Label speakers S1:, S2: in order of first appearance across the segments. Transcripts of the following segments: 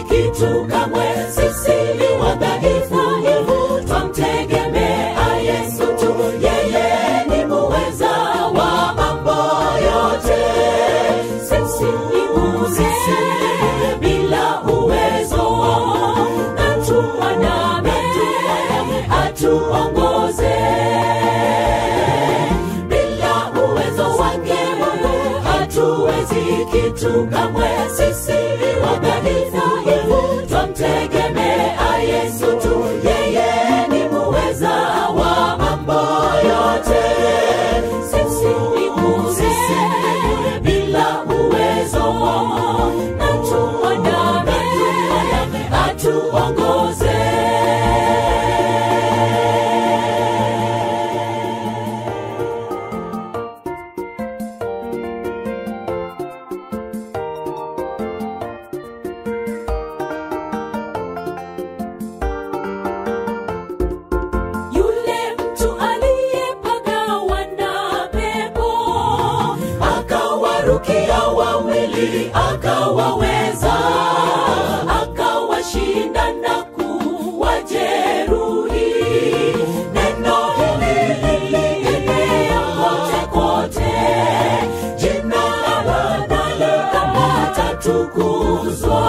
S1: kitu kamwe. Sisi ni wadhaifu, twamtegemea Yesu tu. Yeye ni muweza wa mambo yote. Sisi ni bure bila uwezo, na tuandame atuongoze. Bila uwezo wake Mungu hatuwezi kitu kamwe. Sisi ni wadhaifu, twamtegemea Yesu tu. Yeye ni muweza wa mambo yote. Sisi ni bure bila uwezo, na tuandame atuongoze. Rukia wawili akawaweza, akawashinda na kuwajeruhi. Neno hili lilienea kote kote, jina la Bwana litatukuzwa.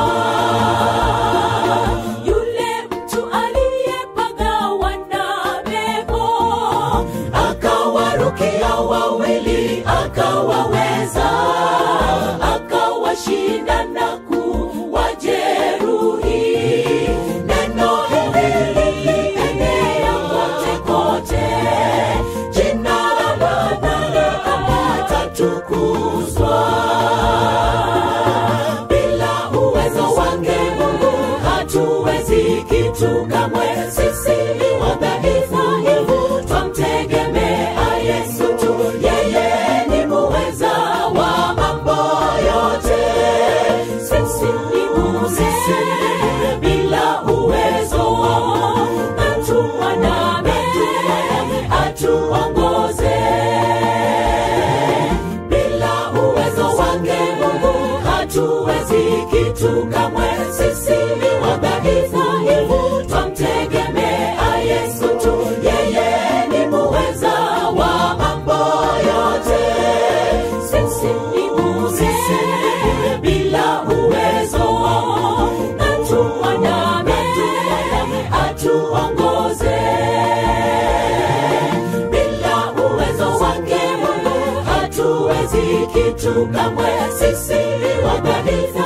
S1: Yule mtu aliyepagawa na pepo akawarukia wawili akawaweza, akawashinda na kuwajeruhi. Neno hili lilienea kote kote, jina la Bwana litatukuzwa. Bila uwezo wake Mungu hatuwezi kitu kamwe. Sisi ni wadhaifu, twamtegemea Yesu tu. Yeye ni muweza wa mambo yote. Sisi ni bure bila uwezo, na tuandame atuongoze. Bila uwezo wake Mungu hatuwezi kitu kamwe. Sisi ni wadhaifu, twamtegemea Yesu tu. Yeye ni muweza wa mambo yote. Sisi ni bure bila uwezo, na tuandame atuongoze. Bila uwezo wake Mungu hatuwezi kitu kamwe. Sisi ni wadhaifu,